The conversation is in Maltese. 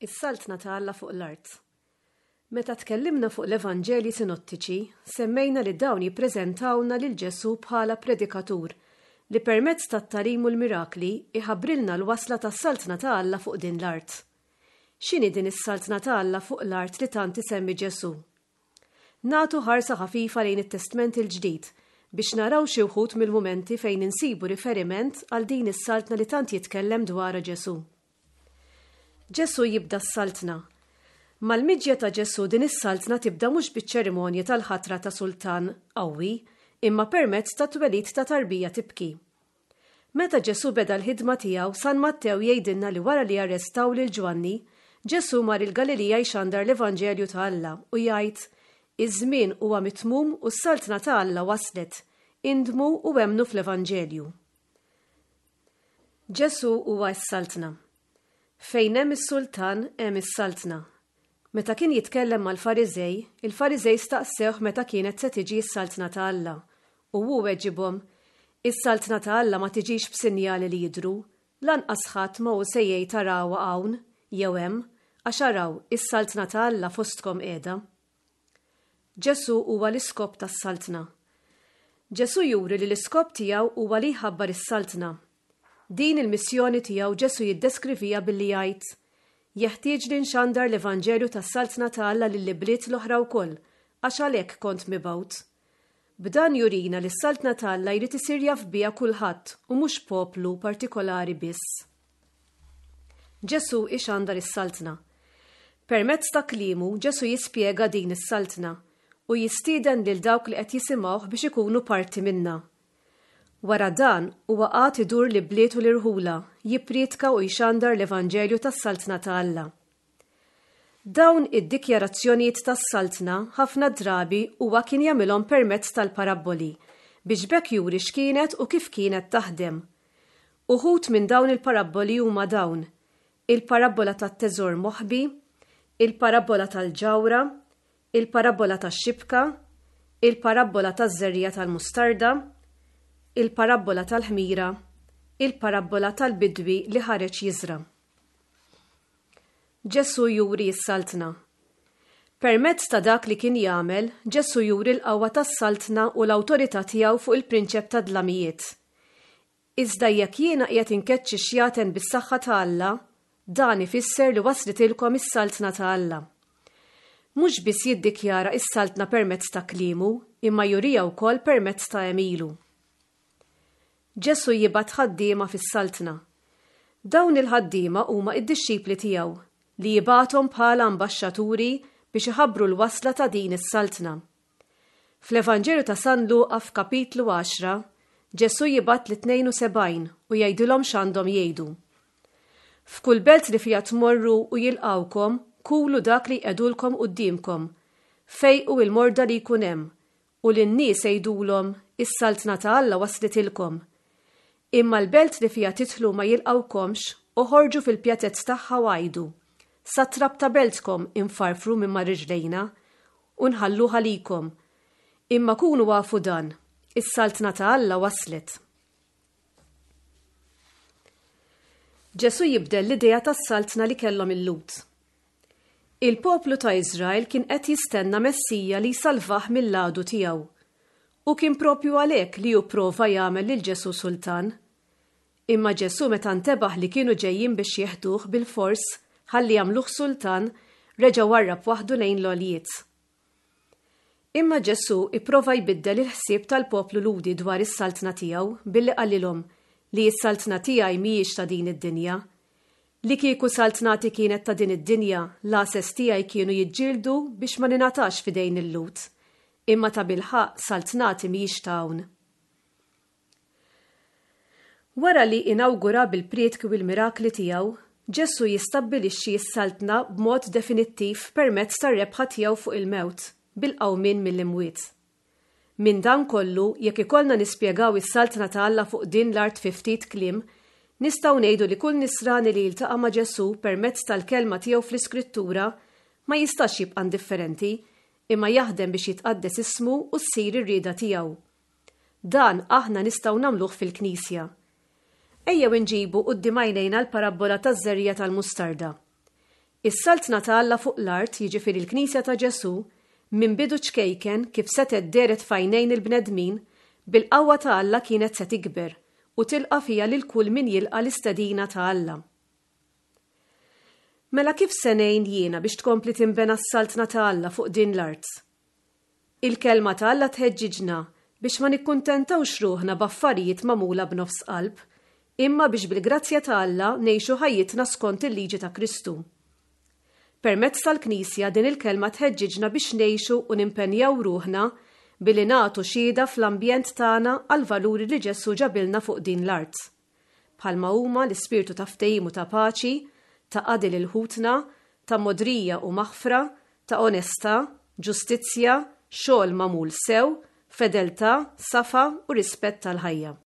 Is-saltna ta' Alla fuq l-art. Meta tkellimna fuq l-Evanġelji sinottiċi, semmejna li dawn jippreżentawna lil Ġesu bħala predikatur li permezz tat-talim u l-mirakli iħabbrilna l-wasla tas-saltna ta' Alla fuq din l-art. X'inhi din is-saltna ta' Alla fuq l-art li tant isemmi Ġesu? Nagħtu ħarsa ħafifa lejn it-Testament il-Ġdid biex naraw xi wħud mill-mumenti fejn insibu riferiment għal din is-saltna li tant jitkellem dwarha Ġesu. Ġesu jibda s-saltna. Mal-miġja ta' Ġesu din is-saltna tibda mhux biċ-ċerimonja tal-ħatra ta' sultan qawwi, imma permezz ta' twelid ta' tarbija tibki. Meta Ġesu beda l-ħidma tiegħu, San Mattew jgħidilna li wara li arrestaw lil Ġwanni, Ġesu mar il-Galilija jxandar l-Evanġelju ta' Alla u jgħid: "Iż-żmien huwa mitmum u s-saltna ta' Alla waslet, indmu u emnu fl-Evanġelju." Ġesu huwa s-saltna. Fejn hemm is-sultan hemm is-saltna. Meta kien jitkellem mal-Fariżej, il-Fariżej staqsewh meta kienet se tiġi s-saltna ta' Alla. U hu weġibhom: "Is-saltna ta' Alla ma tiġix b'sinjali li jidhru, lanqas ħadd ma hu se jgħid tarawha hawn jew hemm, għax araw is-saltna ta' Alla fostkom qiegħda." Ġesu huwa l-iskop tas-saltna. Ġesu juri li l-iskop tiegħu huwa li jħabbar is-saltna. Din il-missjoni tiegħu Ġesu jiddeskrivija billi jgħid: "Jeħtieġ li nxandar l-Evanġelju tas-saltna ta' Alla lill-bliet l-oħra wkoll, għax għalhekk kont mibgħut." B'dan jurina li s-saltna ta' Alla jrid isir jaf biha kulħadd u mhux poplu partikolari biss. Ġesu ixandar is-saltna. Permezz ta' kliemu Ġesu jispjega din is-saltna u jistieden lil dawk li qed jisimgħuh biex ikunu parti minnha. Wara dan huwa qagħd idur li bliet u l-irħula, jippriedka u jxandar l-Evanġelju tas-saltna ta' Alla. Dawn id-dikjarazzjonijiet tas-saltna ħafna drabi huwa kien jagħmilhom permezz tal-parabboli biex bekk juri x'kienet u kif kienet taħdem. Uħud minn dawn il-parabboli huma dawn: il-parabbola tat-teżor moħħbi, il-parabbola tal-ġawra, il-parabbola tax-xibka, il-parabbola taż-żerriegħa tal-mustarda, il-parabbola tal-ħmira, il-parabbola tal-bidwi li ħareġ jiżra. Ġesu juri s-saltna. Permezz ta' dak li kien jagħmel, Ġesu juri l-qawwa tas-saltna u l-awtorità tiegħu fuq il-prinċepp ta' dlamijiet. Iżda jekk jiena qiegħed inkeċċi xjaten bis-saħħa ta' Alla, dan ifisser li waslitilkom is-saltna ta' Alla. Mhux biss jiddikjara is-saltna permezz ta' kliemu, imma jurija wkoll permezz ta' emilu. Ġesu jibgħat ħaddiema fis-saltna. Dawn il-ħaddiema huma id-dixxipli tiegħu li jibgħathom bħala ambaxxaturi biex iħabbru l-wasla ta' din is-saltna. Fl-Evanġelju ta' San Luqa f'kapitlu 10, Ġesu jibgħat l-72 u jgħidilhom x'għandhom jgħidu. F'kull belt li fiha tmorru u jilqawkom, kulu dak li jqegħdulkom qudiemkom, fejqu il-morda li jkun hemm, u lin-nies jgħidulhom: "Is-saltna ta' Alla waslitilkom." Imma l-belt li fiha titħlu ma jilqawkomx u ħorġu fil-pjatezz tagħha għajdu: "Satrab ta' beltkom infarfru minn riġlejna u nħalluha likom. Imma kunu għafu dan, is-saltna ta' Alla waslet." Ġesu jibdel l-idea tas-saltna li kellhom il-Lut. Il-poplu ta' Iżrael kien qed jistenna Messija li jsalvah mill-għadu tiegħu. U kien propju għalhekk li jipprova jagħmel lil Ġesu sultan. Imma Ġesu meta ntebaħ li kienu ġejjin biex jeħduh bil-fors ħalli jagħmluh sultan, reġa' warrab waħdu lejn l-għoljiet. Imma Ġesu ipprova jbiddel il-ħsieb tal-poplu ludi dwar is-saltna tiegħu billi qalilhom li s-saltna tiegħi mhijiex ta' din id-dinja. Li kieku saltnati kienet ta' din id-dinja, l-asses tiegħi kienu jiġġieldu biex ma ninatax f'idejn il-Lut. Imma ta' bilħaq saltnati mhijiex ta' hawn. Wara li inawgura bil-priedki u l-mirakli tiegħu, Ġesu jistabbilixxi s-saltna b'mod definittiv permezz tar-rebħa tiegħu fuq il-mewt, bil-qawmien mill-imwiet. Minn dan kollu, jekk ikollna nispjegaw is-saltna ta' Alla fuq din l-art fi ftit kliem, nistgħu ngħidu li kull nisrani li jiltaqa' ma' Ġesu permezz tal-kelma tiegħu fl-Iskrittura ma jistax jibqa' indifferenti, imma jaħdem biex jitqaddes ismu u ssir ir-rieda tiegħu. Dan aħna nistgħu nagħmluh fil-Knisja. Ejjew inġibu quddiem għajnejna l-parabbola taż-żerriegħa tal-mustarda. Is-salzna ta' Alla fuq l-art, jiġifieri l-Knisja ta' Ġesu, minn bidu ċkejken kif setet deret f'għajnejn il-bnedmin, bil-qawwa ta' Alla kienet se tikber u tilqa' fiha lil kull min jilqa' l-istedina ta' Alla. Mela kif se ngħin jiena biex tkompli tinbena s-salzna ta' Alla fuq din l-art? Il-kelma ta' Alla tħeġġiġna biex ma nikkuntentawx ruħna b'affarijiet magħmula b'nofs qalb, imma biex bil-grazzja ta' Alla ngħixu ħajjitna skont il-liġi ta' Kristu. Permezz tal-Knisja din il-kelma tħeġġiġna biex ngħixu u nimpenjaw ruħna billi nagħtu xhieda fl-ambjent tagħna għal valuri li Ġesu ġabilna fuq din l-art. Bħalma huma l-ispirtu ta' ftehim u ta' paċi, ta' qadil il-ħutna, ta' modrija u maħfra, ta' onestà, ġustizzja, xogħol magħmul sew, fedeltà, safa u rispett tal-ħajja.